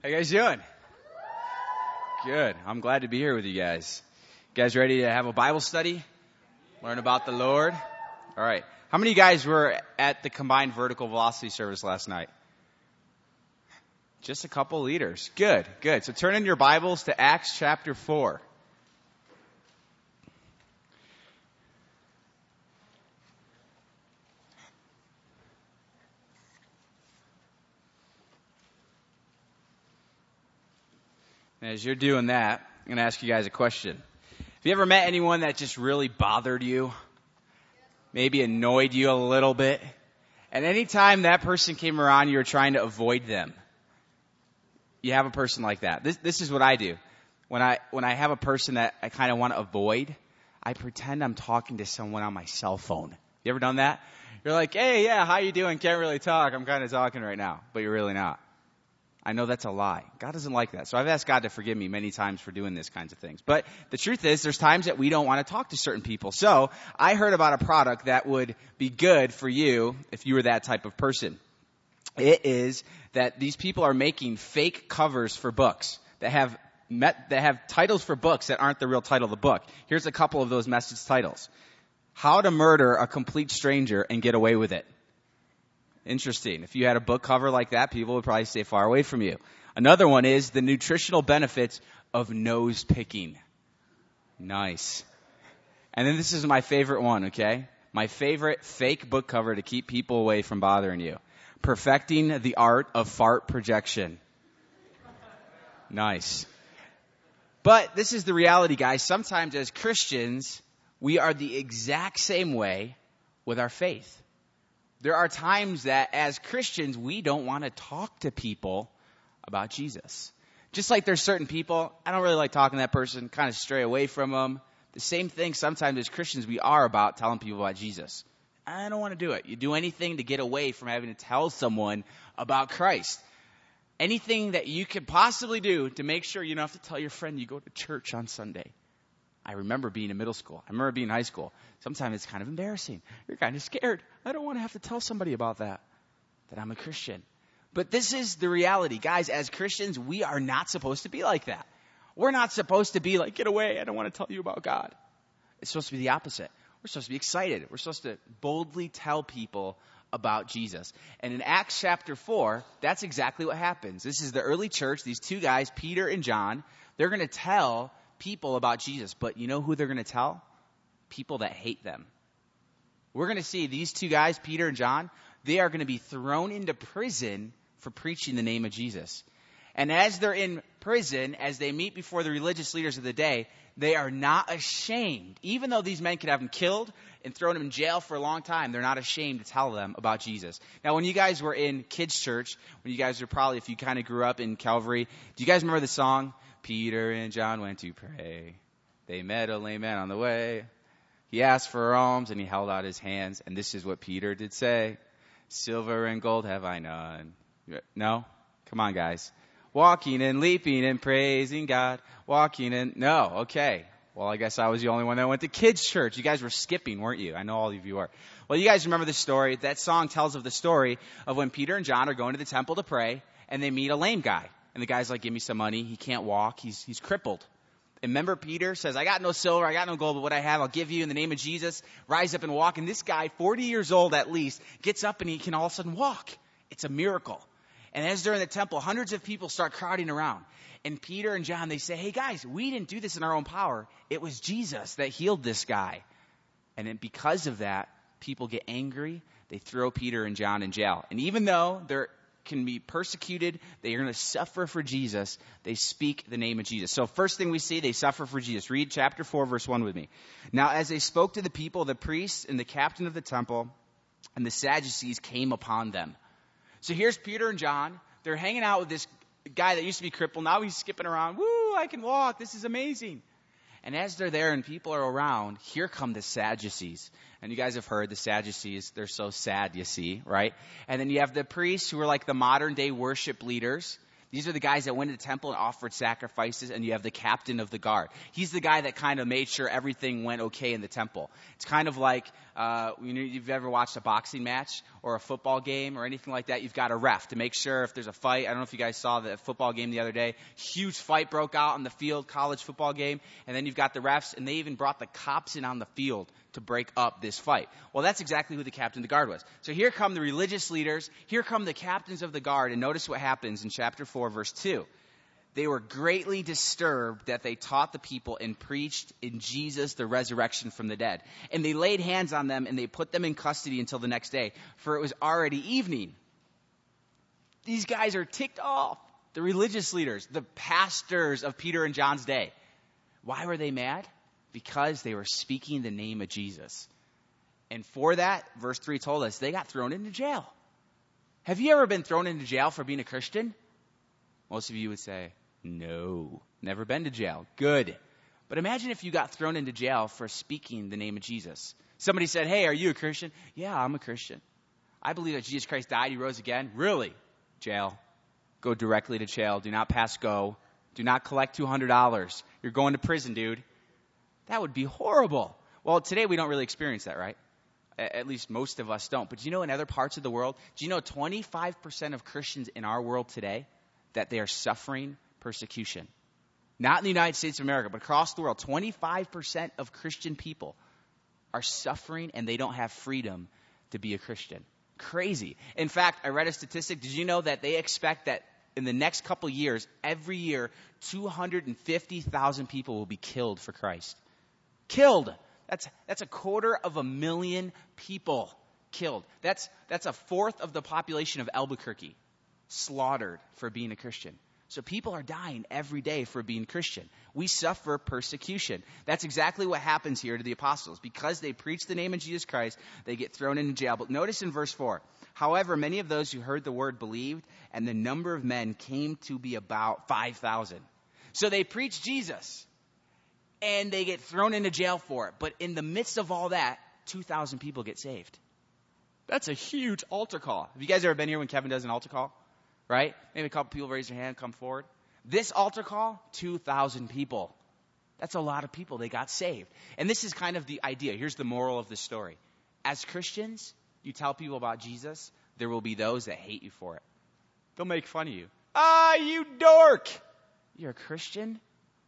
How you guys doing? Good. I'm glad to be here with you guys. You guys ready to have a Bible study? Learn about the Lord? All right. How many of you guys were at the combined vertical velocity service last night? Just a couple leaders. Good, good. So turn in your Bibles to Acts chapter 4. And as you're doing that, I'm going to ask you guys a question. Have you ever met anyone that just really bothered you? Maybe annoyed you a little bit? And anytime that person came around, you were trying to avoid them. You have a person like that. This is what I do. When I have a person that I kind of want to avoid, I pretend I'm talking to someone on my cell phone. You ever done that? You're like, hey, yeah, how you doing? Can't really talk. I'm kind of talking right now. But you're really not. I know that's a lie. God doesn't like that. So I've asked God to forgive me many times for doing this kinds of things. But the truth is, there's times that we don't want to talk to certain people. So I heard about a product that would be good for you if you were that type of person. It is that these people are making fake covers for books that have titles for books that aren't the real title of the book. Here's a couple of those message titles. How to Murder a Complete Stranger and Get Away with It. Interesting. If you had a book cover like that, people would probably stay far away from you. Another one is the nutritional benefits of nose picking. Nice. And then this is my favorite one, okay? My favorite fake book cover to keep people away from bothering you. Perfecting the Art of Fart Projection. Nice. But this is the reality, guys. Sometimes as Christians, we are the exact same way with our faith. There are times that as Christians, we don't want to talk to people about Jesus. Just like there's certain people, I don't really like talking to that person, kind of stray away from them. The same thing sometimes as Christians we are about telling people about Jesus. I don't want to do it. You do anything to get away from having to tell someone about Christ. Anything that you could possibly do to make sure you don't have to tell your friend you go to church on Sunday. I remember being in middle school. I remember being in high school. Sometimes it's kind of embarrassing. You're kind of scared. I don't want to have to tell somebody about that I'm a Christian. But this is the reality. Guys, as Christians, we are not supposed to be like that. We're not supposed to be like, get away. I don't want to tell you about God. It's supposed to be the opposite. We're supposed to be excited. We're supposed to boldly tell people about Jesus. And in Acts chapter 4, that's exactly what happens. This is the early church. These two guys, Peter and John, they're going to tell people about Jesus. But you know who they're going to tell? People that hate them. We're going to see these two guys, Peter and John, they are going to be thrown into prison for preaching the name of Jesus. And as they're in prison, as they meet before the religious leaders of the day, they are not ashamed. Even though these men could have them killed and thrown them in jail for a long time, they're not ashamed to tell them about Jesus. Now, when you guys were in kids' church, when you guys were probably, if you kind of grew up in Calvary, do you guys remember the song, Peter and John went to pray. They met a lame man on the way. He asked for alms and he held out his hands. And this is what Peter did say. Silver and gold have I none. No? Come on, guys. Walking and leaping and praising God. Walking and... No, okay. Well, I guess I was the only one that went to kids' church. You guys were skipping, weren't you? I know all of you are. Well, you guys remember the story. That song tells of the story of when Peter and John are going to the temple to pray and they meet a lame guy. And the guy's like, give me some money. He can't walk. He's crippled. And remember, Peter says, I got no silver, I got no gold, but what I have, I'll give you in the name of Jesus. Rise up and walk. And this guy, 40 years old at least, gets up and he can all of a sudden walk. It's a miracle. And as they're in the temple, hundreds of people start crowding around. And Peter and John, they say, hey guys, we didn't do this in our own power. It was Jesus that healed this guy. And then because of that, people get angry. They throw Peter and John in jail. And even though they're can be persecuted, they are going to suffer for Jesus, they speak the name of Jesus. So first thing we see, they suffer for Jesus. Read chapter 4, verse 1 with me. Now, as they spoke to the people, the priests and the captain of the temple and the Sadducees came upon them. So here's Peter and John. They're hanging out with this guy that used to be crippled. Now he's skipping around. Woo, I can walk. This is amazing. And as they're there and people are around, here come the Sadducees. And you guys have heard the Sadducees, they're so sad, you see, right? And then you have the priests who are like the modern day worship leaders. These are the guys that went to the temple and offered sacrifices, and you have the captain of the guard. He's the guy that kind of made sure everything went okay in the temple. It's kind of like, you've ever watched a boxing match or a football game or anything like that, you've got a ref to make sure if there's a fight. I don't know if you guys saw the football game the other day. Huge fight broke out on the field, college football game, and then you've got the refs, and they even brought the cops in on the field to break up this fight. Well, that's exactly who the captain of the guard was. So here come the religious leaders, here come the captains of the guard, and notice what happens in chapter 4, verse 2. They were greatly disturbed that they taught the people and preached in Jesus the resurrection from the dead. And they laid hands on them and they put them in custody until the next day, for it was already evening. These guys are ticked off. The religious leaders, the pastors of Peter and John's day. Why were they mad? Because they were speaking the name of Jesus. And for that, verse 3 told us, they got thrown into jail. Have you ever been thrown into jail for being a Christian? Most of you would say, no, never been to jail. Good. But imagine if you got thrown into jail for speaking the name of Jesus. Somebody said, hey, are you a Christian? Yeah, I'm a Christian. I believe that Jesus Christ died, he rose again. Really? Jail. Go directly to jail. Do not pass go. Do not collect $200. You're going to prison, dude. That would be horrible. Well, today we don't really experience that, right? At least most of us don't. But do you know in other parts of the world, do you know 25% of Christians in our world today, that they are suffering persecution? Not in the United States of America, but across the world, 25% of Christian people are suffering and they don't have freedom to be a Christian. Crazy. In fact, I read a statistic. Did you know that they expect that in the next couple years, every year, 250,000 people will be killed for Christ? Killed. That's 250,000 people killed. That's a fourth of the population of Albuquerque slaughtered for being a Christian. So people are dying every day for being Christian. We suffer persecution. That's exactly what happens here to the apostles. Because they preach the name of Jesus Christ, they get thrown into jail. But notice in verse 4, however, many of those who heard the word believed, and the number of men came to be about 5,000. So they preach Jesus, and they get thrown into jail for it. But in the midst of all that, 2,000 people get saved. That's a huge altar call. Have you guys ever been here when Kevin does an altar call? Right? Maybe a couple people raise their hand, come forward. This altar call, 2,000 people. That's a lot of people. They got saved. And this is kind of the idea. Here's the moral of the story. As Christians, you tell people about Jesus, there will be those that hate you for it. They'll make fun of you. You dork! You're a Christian?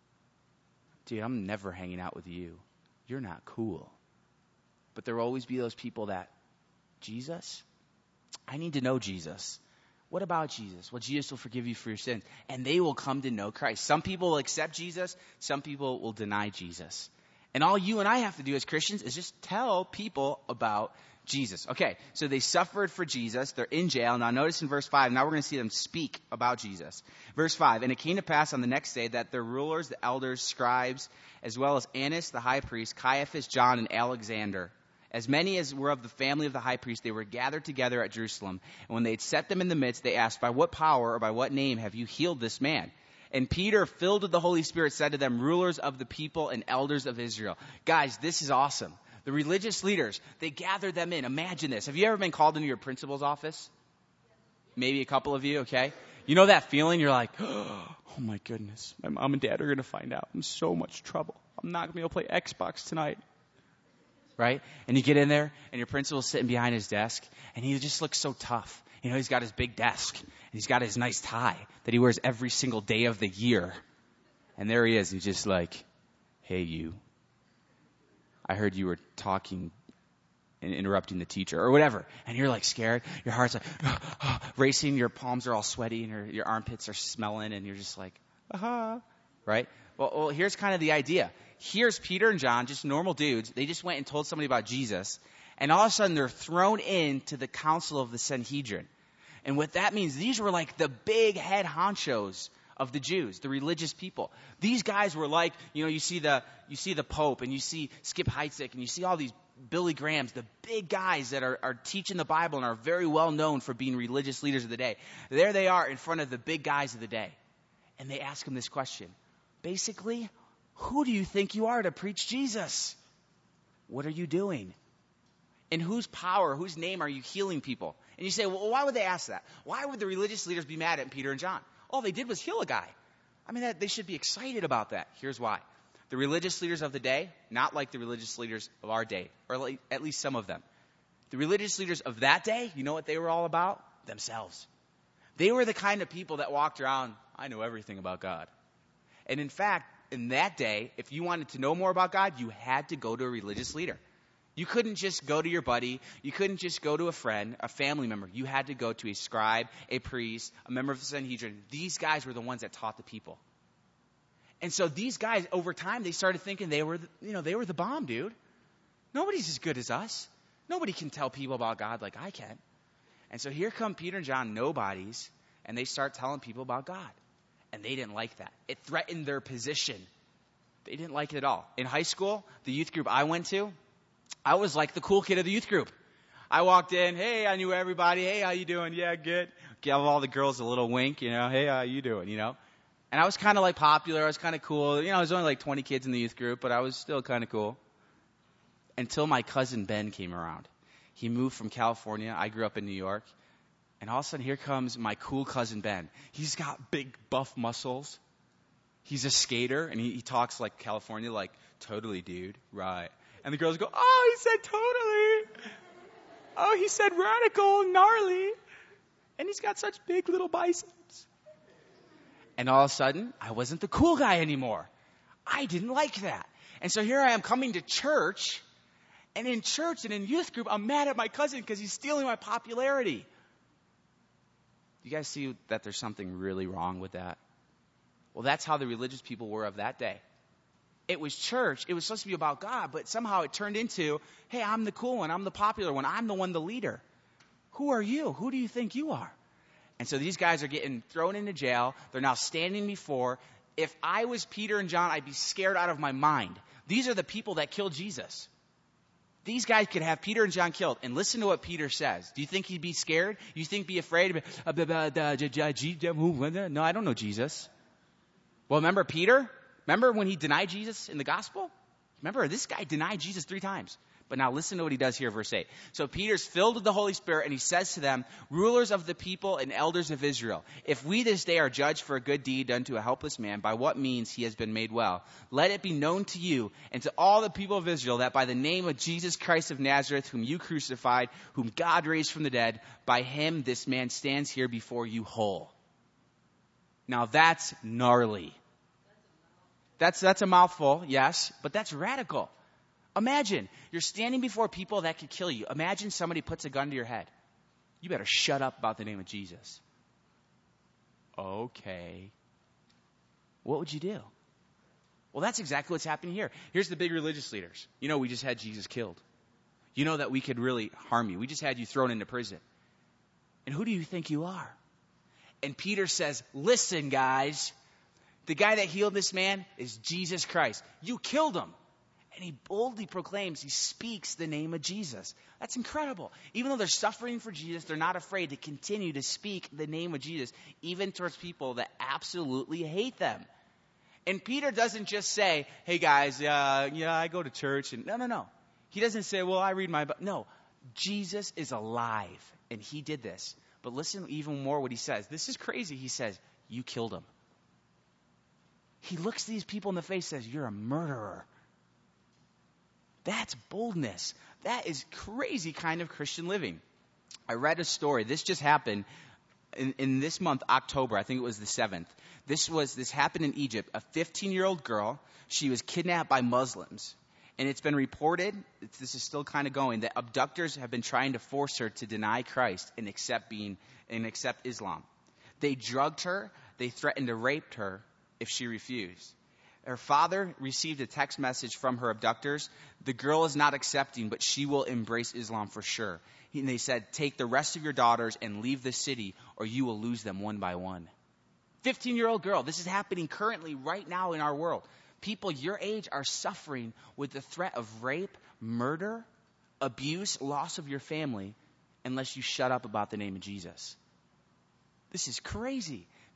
Dude, I'm never hanging out with you. You're not cool. But there will always be those people that, Jesus? I need to know Jesus. What about Jesus? Well, Jesus will forgive you for your sins, and they will come to know Christ. Some people will accept Jesus. Some people will deny Jesus. And all you and I have to do as Christians is just tell people about Jesus. Okay, so they suffered for Jesus. They're in jail. Now notice in verse 5, now we're going to see them speak about Jesus. Verse 5, and it came to pass on the next day that the rulers, the elders, scribes, as well as Annas the high priest, Caiaphas, John, and Alexander, as many as were of the family of the high priest, they were gathered together at Jerusalem. And when they had set them in the midst, they asked, by what power or by what name have you healed this man? And Peter, filled with the Holy Spirit, said to them, rulers of the people and elders of Israel. Guys, this is awesome. The religious leaders, they gathered them in. Imagine this. Have you ever been called into your principal's office? Maybe a couple of you, okay? You know that feeling? You're like, oh my goodness, my mom and dad are going to find out. I'm in so much trouble. I'm not going to be able to play Xbox tonight. Right? And you get in there, and your principal's sitting behind his desk, and he just looks so tough. You know, he's got his big desk, and he's got his nice tie that he wears every single day of the year. And there he is. He's just like, hey, you. I heard you were talking and interrupting the teacher, or whatever. And you're like scared. Your heart's like racing. Your palms are all sweaty, and your armpits are smelling, and you're just like, aha. Right? Well, here's kind of the idea. Here's Peter and John, just normal dudes. They just went and told somebody about Jesus. And all of a sudden, they're thrown into the council of the Sanhedrin. And what that means, these were like the big head honchos of the Jews, the religious people. These guys were like, you see the Pope, and you see Skip Heitzig, and you see all these Billy Grahams, the big guys that are teaching the Bible and are very well known for being religious leaders of the day. There they are in front of the big guys of the day. And they ask them this question. Basically, who do you think you are to preach Jesus? What are you doing? In whose power, whose name are you healing people? And you say, well, why would they ask that? Why would the religious leaders be mad at Peter and John? All they did was heal a guy. I mean, they should be excited about that. Here's why. The religious leaders of the day, not like the religious leaders of our day, or like at least some of them. The religious leaders of that day, you know what they were all about? Themselves. They were the kind of people that walked around, I know everything about God. And in fact, in that day, if you wanted to know more about God, you had to go to a religious leader. You couldn't just go to your buddy. You couldn't just go to a friend, a family member. You had to go to a scribe, a priest, a member of the Sanhedrin. These guys were the ones that taught the people. And so these guys, over time, they started thinking they were the bomb, dude. Nobody's as good as us. Nobody can tell people about God like I can. And so here come Peter and John, nobodies, and they start telling people about God. And they didn't like that. It threatened their position. They didn't like it at all. In high school, the youth group I went to, I was like the cool kid of the youth group. I walked in, hey, I knew everybody. Hey, how you doing? Yeah, good. Give all the girls a little wink, hey, how you doing, And I was kind of like popular. I was kind of cool. I was only like 20 kids in the youth group, but I was still kind of cool. Until my cousin Ben came around. He moved from California. I grew up in New York. And all of a sudden, here comes my cool cousin Ben. He's got big, buff muscles. He's a skater, and he talks like California, like, totally, dude, right. And the girls go, oh, he said totally. Oh, he said radical, gnarly. And he's got such big little biceps. And all of a sudden, I wasn't the cool guy anymore. I didn't like that. And so here I am coming to church. And in church and in youth group, I'm mad at my cousin because he's stealing my popularity. You guys see that there's something really wrong with that? Well, that's how the religious people were of that day. It was church. It was supposed to be about God, but somehow it turned into, hey, I'm the cool one. I'm the popular one. I'm the one, the leader. Who are you? Who do you think you are? And so these guys are getting thrown into jail. They're now standing before. If I was Peter and John, I'd be scared out of my mind. These are the people that killed Jesus. These guys could have Peter and John killed. And listen to what Peter says. Do you think he'd be scared? You think be afraid? No, I don't know Jesus. Well, remember Peter? Remember when he denied Jesus in the gospel? Remember, this guy denied Jesus 3 times. But now listen to what he does here, verse 8. So Peter's filled with the Holy Spirit, and he says to them, rulers of the people and elders of Israel, if we this day are judged for a good deed done to a helpless man, by what means he has been made well, let it be known to you and to all the people of Israel that by the name of Jesus Christ of Nazareth, whom you crucified, whom God raised from the dead, by him this man stands here before you whole. Now that's gnarly. That's a mouthful, yes, but that's radical. Imagine, you're standing before people that could kill you. Imagine somebody puts a gun to your head. You better shut up about the name of Jesus. Okay. What would you do? Well, that's exactly what's happening here. Here's the big religious leaders. We just had Jesus killed. You know that we could really harm you. We just had you thrown into prison. And who do you think you are? And Peter says, listen, guys, the guy that healed this man is Jesus Christ. You killed him. And he boldly proclaims, he speaks the name of Jesus. That's incredible. Even though they're suffering for Jesus, they're not afraid to continue to speak the name of Jesus, even towards people that absolutely hate them. And Peter doesn't just say, hey guys, I go to church. And no. He doesn't say, well, I read my Bible. No, Jesus is alive. And he did this. But listen even more what he says. This is crazy. He says, you killed him. He looks these people in the face and says, you're a murderer. That's boldness. That is crazy kind of Christian living. I read a story. This just happened in this month, October. I think it was the 7th. This happened in Egypt. A 15-year-old girl, she was kidnapped by Muslims. And it's been reported, this is still kind of going, that abductors have been trying to force her to deny Christ and accept Islam. They drugged her. They threatened to rape her if she refused. Her father received a text message from her abductors. The girl is not accepting, but she will embrace Islam for sure. And they said, take the rest of your daughters and leave the city, or you will lose them one by one. 15-year-old girl. This is happening currently right now in our world. People your age are suffering with the threat of rape, murder, abuse, loss of your family, unless you shut up about the name of Jesus. This is crazy.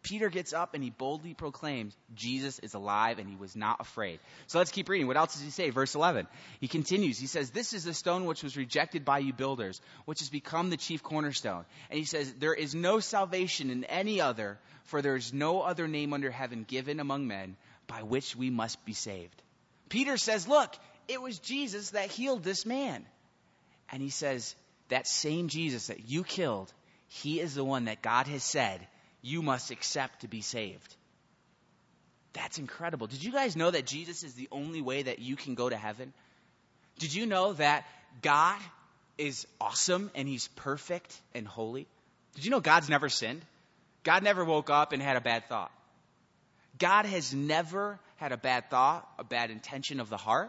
Peter gets up and he boldly proclaims Jesus is alive, and he was not afraid. So let's keep reading. What else does he say? Verse 11. He continues. He says, this is the stone which was rejected by you builders, which has become the chief cornerstone. And he says, there is no salvation in any other, for there is no other name under heaven given among men by which we must be saved. Peter says, look, it was Jesus that healed this man. And he says, that same Jesus that you killed, he is the one that God has said you must accept to be saved. That's incredible. Did you guys know that Jesus is the only way that you can go to heaven? Did you know that God is awesome and he's perfect and holy? Did you know God's never sinned? God never woke up and had a bad thought. God has never had a bad thought, a bad intention of the heart.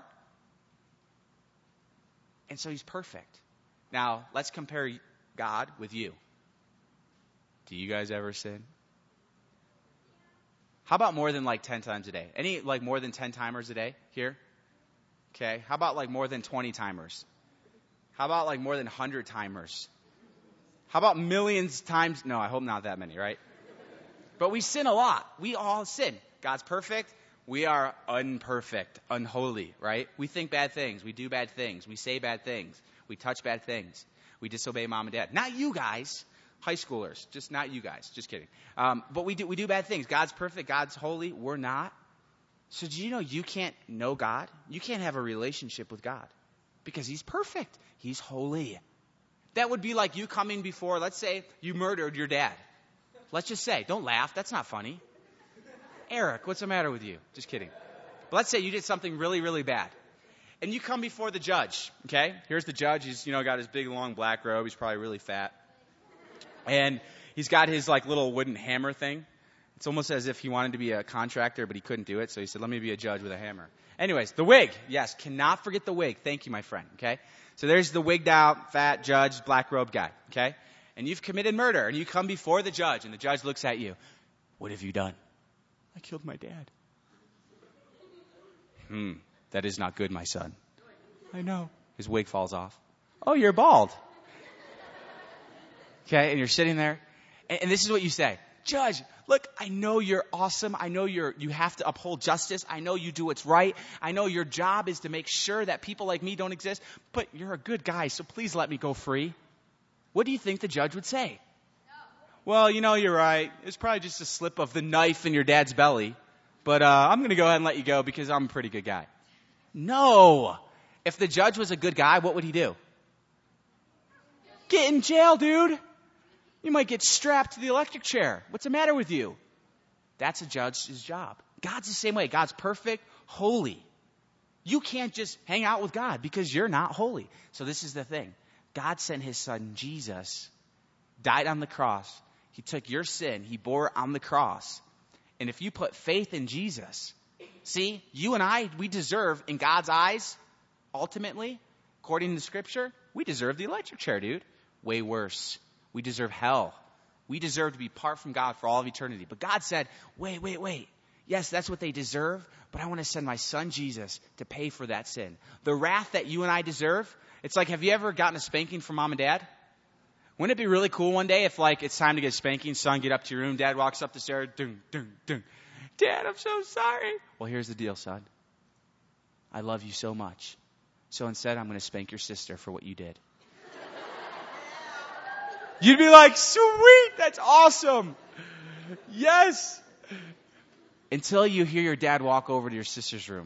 And so he's perfect. Now, let's compare God with you. Do you guys ever sin? How about more than like 10 times a day? Any like more than 10 timers a day here? Okay. How about like more than 20 timers? How about like more than 100 timers? How about millions times? No, I hope not that many, right? But we sin a lot. We all sin. God's perfect. We are unperfect, unholy, right? We think bad things. We do bad things. We say bad things. We touch bad things. We disobey mom and dad. Not you guys. High schoolers, just not you guys. Just kidding. But we do bad things. God's perfect. God's holy. We're not. So do you know you can't know God? You can't have a relationship with God because he's perfect. He's holy. That would be like you coming before, let's say you murdered your dad. Let's just say, don't laugh. That's not funny. Eric, what's the matter with you? Just kidding. But let's say you did something really, really bad. And you come before the judge, okay? Here's the judge. He's, got his big, long black robe. He's probably really fat. And he's got his like little wooden hammer thing. It's almost as if he wanted to be a contractor, but he couldn't do it. So he said, let me be a judge with a hammer. Anyways, the wig. Yes, cannot forget the wig. Thank you, my friend. Okay. So there's the wigged out, fat judge, black robe guy. Okay. And you've committed murder and you come before the judge and the judge looks at you. What have you done? I killed my dad. That is not good, my son. I know. His wig falls off. Oh, you're bald. Okay, and you're sitting there, and this is what you say. Judge, look, I know you're awesome. I know you have to uphold justice. I know you do what's right. I know your job is to make sure that people like me don't exist, but you're a good guy, so please let me go free. What do you think the judge would say? No. Well, you're right. It's probably just a slip of the knife in your dad's belly, but I'm going to go ahead and let you go because I'm a pretty good guy. No. If the judge was a good guy, what would he do? Get in jail, dude. You might get strapped to the electric chair. What's the matter with you? That's a judge's job. God's the same way. God's perfect, holy. You can't just hang out with God because you're not holy. So this is the thing. God sent his son Jesus, died on the cross. He took your sin. He bore it on the cross. And if you put faith in Jesus, see, you and I, we deserve in God's eyes, ultimately, according to Scripture, we deserve the electric chair, dude. Way worse. We deserve hell. We deserve to be apart from God for all of eternity. But God said, wait. Yes, that's what they deserve, but I want to send my son Jesus to pay for that sin. The wrath that you and I deserve, it's like, have you ever gotten a spanking from mom and dad? Wouldn't it be really cool one day if like it's time to get a spanking, son, get up to your room, dad walks up the stairs, dung. Dad, I'm so sorry. Well, here's the deal, son. I love you so much. So instead, I'm going to spank your sister for what you did. You'd be like, sweet, that's awesome. Yes. Until you hear your dad walk over to your sister's room.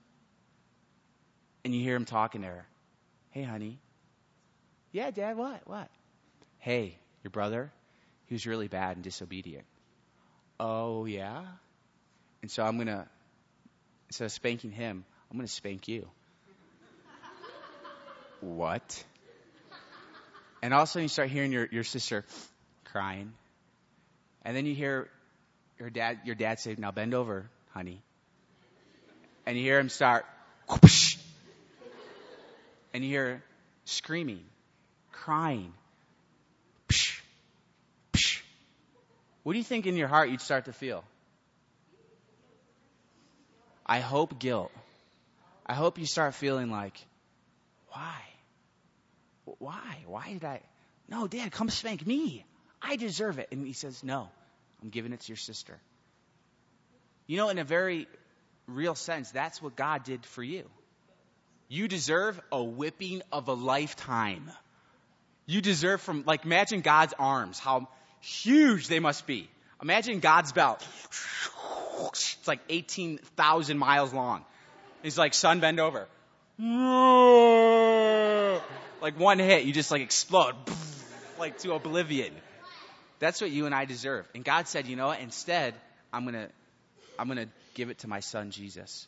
And you hear him talking to her. Hey, honey. Yeah, Dad, what? Hey, your brother, he was really bad and disobedient. Oh, yeah? And so instead of spanking him, I'm going to spank you. What? And all of a sudden you start hearing your sister crying. And then you hear your dad say, now bend over, honey. And you hear him start, whoosh. And you hear screaming, crying. Psh, psh. What do you think in your heart you'd start to feel? I hope guilt. I hope you start feeling like, why? Why? Why did I? No, Dad, come spank me. I deserve it. And he says, no, I'm giving it to your sister. You know, in a very real sense, that's what God did for you. You deserve a whipping of a lifetime. You deserve imagine God's arms, how huge they must be. Imagine God's belt. It's like 18,000 miles long. He's like, son, bend over. Like one hit, you just explode. Like to oblivion. That's what you and I deserve. And God said, you know what? Instead, I'm going to give it to my son, Jesus.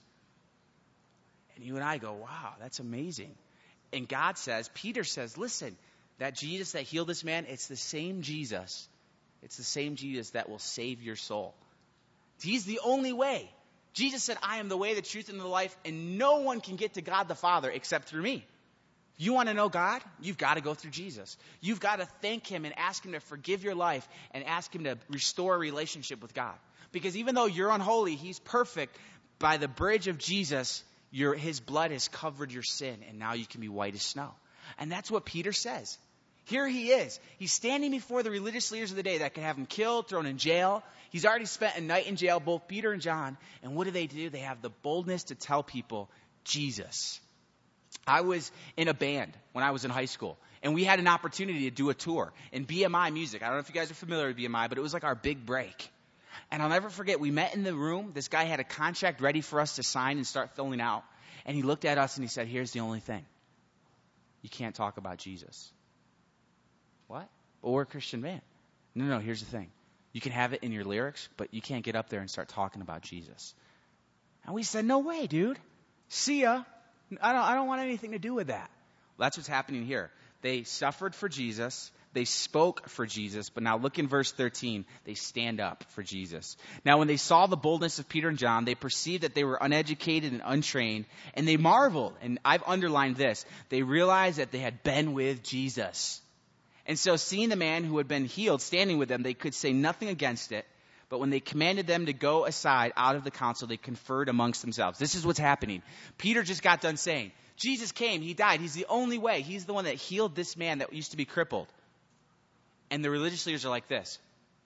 And you and I go, wow, that's amazing. And God says, Peter says, listen, that Jesus that healed this man, it's the same Jesus. It's the same Jesus that will save your soul. He's the only way. Jesus said, I am the way, the truth, and the life, and no one can get to God the Father except through me. If you want to know God, you've got to go through Jesus. You've got to thank him and ask him to forgive your life and ask him to restore a relationship with God. Because even though you're unholy, he's perfect. By the bridge of Jesus, his blood has covered your sin, and now you can be white as snow. And that's what Peter says. Here he is. He's standing before the religious leaders of the day that could have him killed, thrown in jail. He's already spent a night in jail, both Peter and John. And what do? They have the boldness to tell people Jesus. I was in a band when I was in high school, and we had an opportunity to do a tour in BMI Music. I don't know if you guys are familiar with BMI, but it was like our big break. And I'll never forget, we met in the room. This guy had a contract ready for us to sign and start filling out. And he looked at us and he said, here's the only thing. You can't talk about Jesus. What? Well, we're a Christian band. No, here's the thing. You can have it in your lyrics, but you can't get up there and start talking about Jesus. And we said, no way, dude. See ya. I don't want anything to do with that. Well, that's what's happening here. They suffered for Jesus. They spoke for Jesus. But now look in verse 13. They stand up for Jesus. Now when they saw the boldness of Peter and John, they perceived that they were uneducated and untrained. And they marveled. And I've underlined this. They realized that they had been with Jesus. And so seeing the man who had been healed standing with them, they could say nothing against it. But when they commanded them to go aside out of the council, they conferred amongst themselves. This is what's happening. Peter just got done saying, Jesus came, he died, he's the only way. He's the one that healed this man that used to be crippled. And the religious leaders are like this.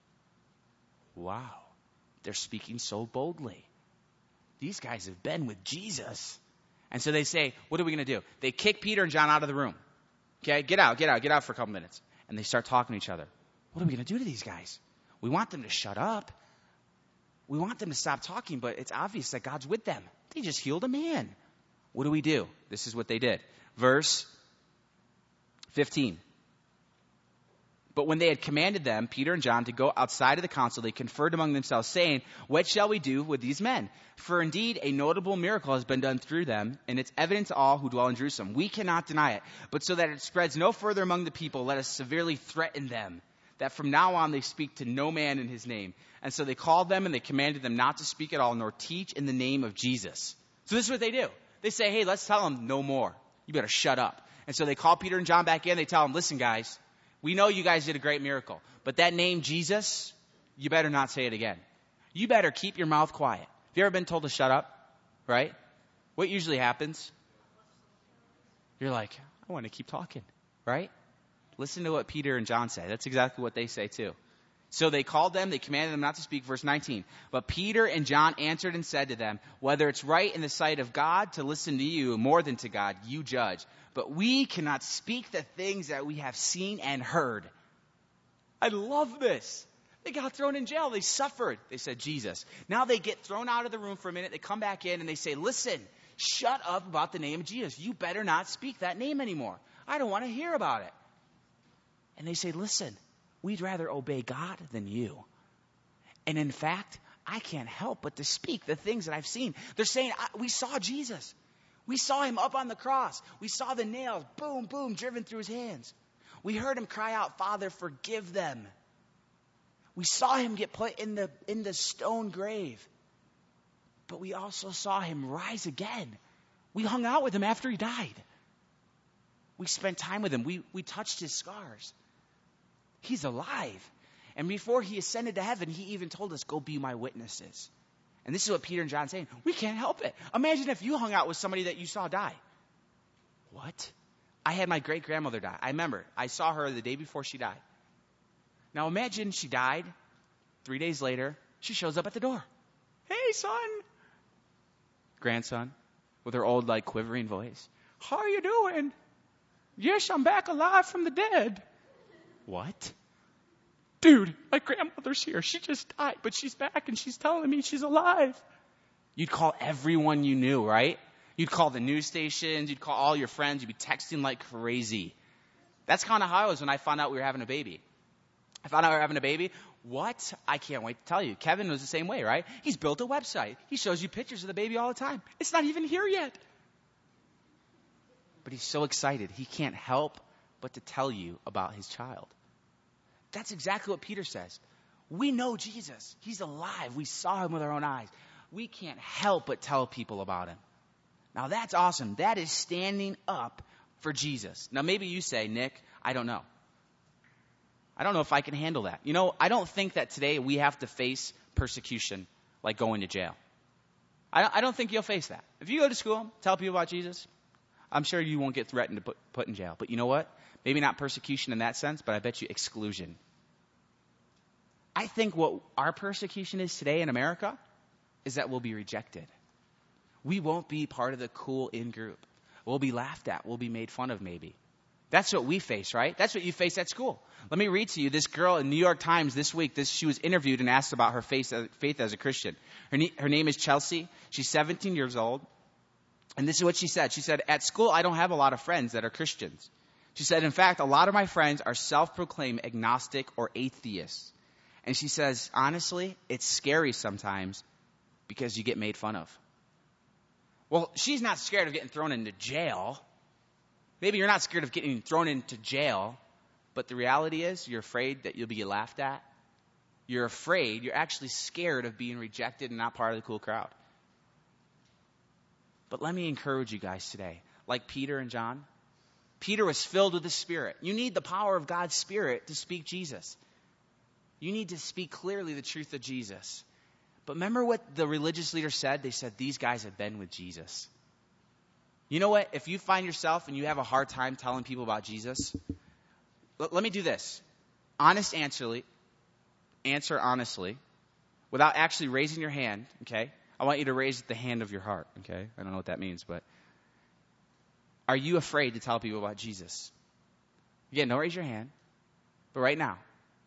Wow, they're speaking so boldly. These guys have been with Jesus. And so they say, what are we going to do? They kick Peter and John out of the room. Okay, get out for a couple minutes. And they start talking to each other. What are we going to do to these guys? We want them to shut up. We want them to stop talking, but it's obvious that God's with them. They just healed a man. What do we do? This is what they did. Verse 15. But when they had commanded them, Peter and John, to go outside of the council, they conferred among themselves, saying, what shall we do with these men? For indeed a notable miracle has been done through them, and it's evident to all who dwell in Jerusalem. We cannot deny it. But so that it spreads no further among the people, let us severely threaten them, that from now on they speak to no man in his name. And so they called them and they commanded them not to speak at all, nor teach in the name of Jesus. So this is what they do. They say, hey, let's tell them no more. You better shut up. And so they call Peter and John back in. They tell them, listen, guys, we know you guys did a great miracle, but that name Jesus, you better not say it again. You better keep your mouth quiet. Have you ever been told to shut up? Right? What usually happens? You're like, I want to keep talking. Right? Listen to what Peter and John say. That's exactly what they say too. So they called them, they commanded them not to speak. Verse 19. But Peter and John answered and said to them, whether it's right in the sight of God to listen to you more than to God, you judge. But we cannot speak the things that we have seen and heard. I love this. They got thrown in jail. They suffered. They said, Jesus. Now they get thrown out of the room for a minute. They come back in and they say, listen, shut up about the name of Jesus. You better not speak that name anymore. I don't want to hear about it. And they say, listen, we'd rather obey God than you. And in fact, I can't help but to speak the things that I've seen. They're saying, we saw Jesus. We saw him up on the cross. We saw the nails, boom, boom, driven through his hands. We heard him cry out, Father, forgive them. We saw him get put in the stone grave. But we also saw him rise again. We hung out with him after he died. We spent time with him. We touched his scars. He's alive. And before he ascended to heaven, he even told us, go be my witnesses. And this is what Peter and John are saying. We can't help it. Imagine if you hung out with somebody that you saw die. What? I had my great-grandmother die. I remember. I saw her the day before she died. Now imagine she died 3 days later, she shows up at the door. Hey, son. Grandson, with her old, quivering voice. How are you doing? Yes, I'm back alive from the dead. What? Dude, my grandmother's here. She just died, but she's back and she's telling me she's alive. You'd call everyone you knew, right? You'd call the news stations. You'd call all your friends. You'd be texting like crazy. That's kind of how I was when I found out we were having a baby. I found out we were having a baby. What? I can't wait to tell you. Kevin was the same way, right? He's built a website. He shows you pictures of the baby all the time. It's not even here yet. But he's so excited. He can't help but to tell you about his child. That's exactly what Peter says. We know Jesus. He's alive. We saw him with our own eyes. We can't help but tell people about him. Now that's awesome. That is standing up for Jesus. Now maybe you say, Nick, I don't know. I don't know if I can handle that. I don't think that today we have to face persecution like going to jail. I don't think you'll face that. If you go to school, tell people about Jesus, I'm sure you won't get threatened to put in jail. But you know what? Maybe not persecution in that sense, but I bet you exclusion. I think what our persecution is today in America is that we'll be rejected. We won't be part of the cool in-group. We'll be laughed at. We'll be made fun of maybe. That's what we face, right? That's what you face at school. Let me read to you this girl in New York Times this week. She was interviewed and asked about her faith as a Christian. Her name is Chelsea. She's 17 years old. And this is what she said. She said, at school, I don't have a lot of friends that are Christians. She said, in fact, a lot of my friends are self-proclaimed agnostic or atheists. And she says, honestly, it's scary sometimes because you get made fun of. Well, she's not scared of getting thrown into jail. Maybe you're not scared of getting thrown into jail, but the reality is you're afraid that you'll be laughed at. You're actually scared of being rejected and not part of the cool crowd. But let me encourage you guys today, like Peter and John. Peter was filled with the Spirit. You need the power of God's Spirit to speak Jesus. You need to speak clearly the truth of Jesus. But remember what the religious leaders said? They said, these guys have been with Jesus. You know what? If you find yourself and you have a hard time telling people about Jesus, let me do this. Answer honestly, without actually raising your hand, okay? I want you to raise the hand of your heart, okay? I don't know what that means, but are you afraid to tell people about Jesus? Again, don't raise your hand, but right now,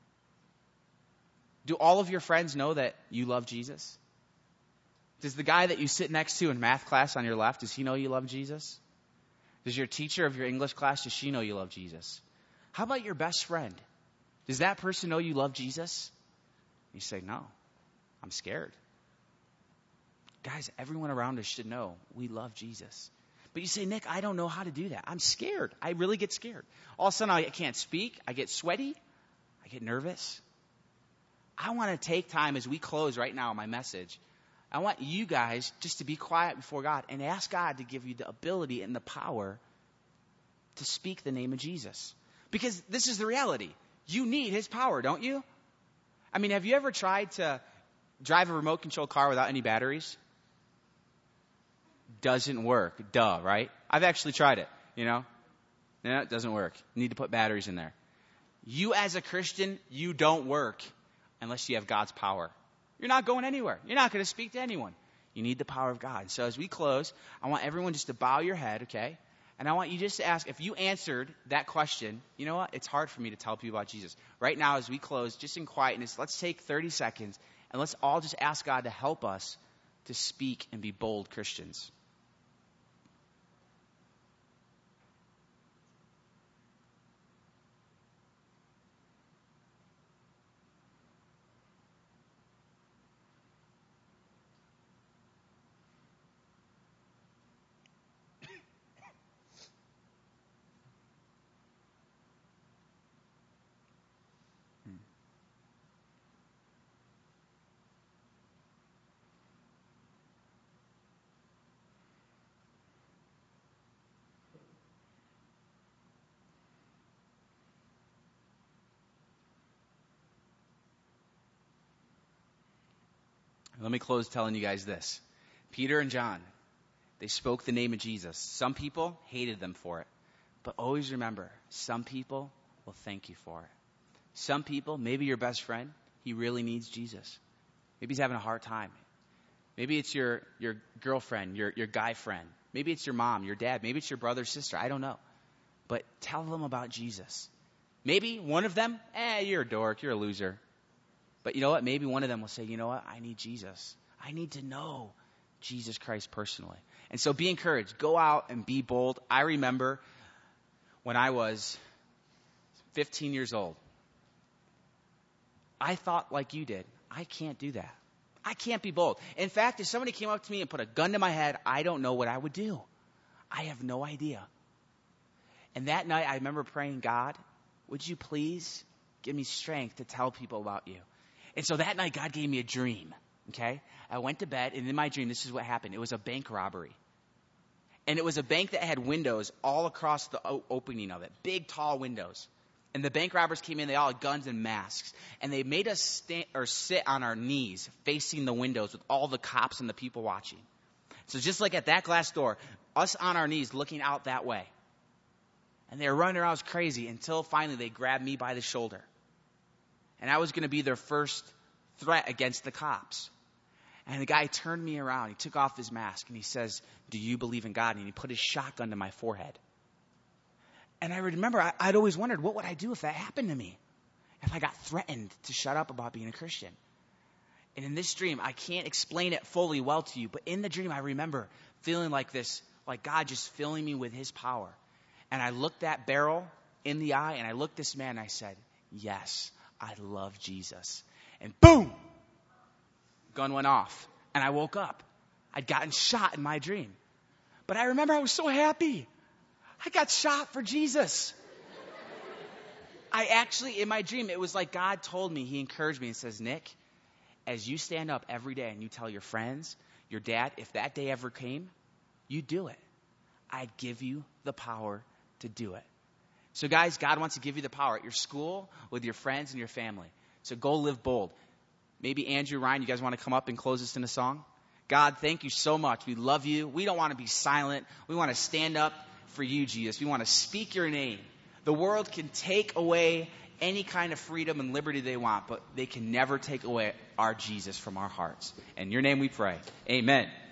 do all of your friends know that you love Jesus? Does the guy that you sit next to in math class on your left, does he know you love Jesus? Does your teacher of your English class, does she know you love Jesus? How about your best friend? Does that person know you love Jesus? You say, no, I'm scared. Guys, everyone around us should know we love Jesus. But you say, Nick, I don't know how to do that. I'm scared. I really get scared. All of a sudden, I can't speak. I get sweaty. I get nervous. I want to take time as we close right now my message. I want you guys just to be quiet before God and ask God to give you the ability and the power to speak the name of Jesus. Because this is the reality. You need his power, don't you? I mean, have you ever tried to drive a remote control car without any batteries? Doesn't work. Duh, right? I've actually tried it, No, it doesn't work. You need to put batteries in there. You as a Christian, you don't work unless you have God's power. You're not going anywhere. You're not going to speak to anyone. You need the power of God. So as we close, I want everyone just to bow your head, okay? And I want you just to ask, if you answered that question, you know what? It's hard for me to tell people about Jesus. Right now, as we close, just in quietness, let's take 30 seconds and let's all just ask God to help us to speak and be bold Christians. Let me close telling you guys this. Peter and John, they spoke the name of Jesus. Some people hated them for it. But always remember, some people will thank you for it. Some people, maybe your best friend, he really needs Jesus. Maybe he's having a hard time. Maybe it's your girlfriend, your guy friend. Maybe it's your mom, your dad. Maybe it's your brother, sister. I don't know. But tell them about Jesus. Maybe one of them, you're a dork, you're a loser. But you know what? Maybe one of them will say, you know what? I need Jesus. I need to know Jesus Christ personally. And so be encouraged. Go out and be bold. I remember when I was 15 years old, I thought like you did. I can't do that. I can't be bold. In fact, if somebody came up to me and put a gun to my head, I don't know what I would do. I have no idea. And that night, I remember praying, God, would you please give me strength to tell people about you? And so that night, God gave me a dream, okay? I went to bed, and in my dream, this is what happened. It was a bank robbery. And it was a bank that had windows all across the opening of it, big, tall windows. And the bank robbers came in, they all had guns and masks. And they made us sit on our knees facing the windows with all the cops and the people watching. So just like at that glass door, us on our knees looking out that way. And they were running around crazy until finally they grabbed me by the shoulder. And I was going to be their first threat against the cops. And the guy turned me around. He took off his mask and he says, do you believe in God? And he put his shotgun to my forehead. And I remember I'd always wondered, what would I do if that happened to me? If I got threatened to shut up about being a Christian. And in this dream, I can't explain it fully well to you, but in the dream I remember feeling like this, like God just filling me with his power. And I looked that barrel in the eye and I looked this man and I said, yes, I love Jesus. And boom! Gun went off. And I woke up. I'd gotten shot in my dream. But I remember I was so happy. I got shot for Jesus. I actually, in my dream, it was like God told me, he encouraged me and says, Nick, as you stand up every day and you tell your friends, your dad, if that day ever came, you do it. I'd give you the power to do it. So guys, God wants to give you the power at your school, with your friends and your family. So go live bold. Maybe Andrew, Ryan, you guys want to come up and close us in a song? God, thank you so much. We love you. We don't want to be silent. We want to stand up for you, Jesus. We want to speak your name. The world can take away any kind of freedom and liberty they want, but they can never take away our Jesus from our hearts. In your name we pray. Amen.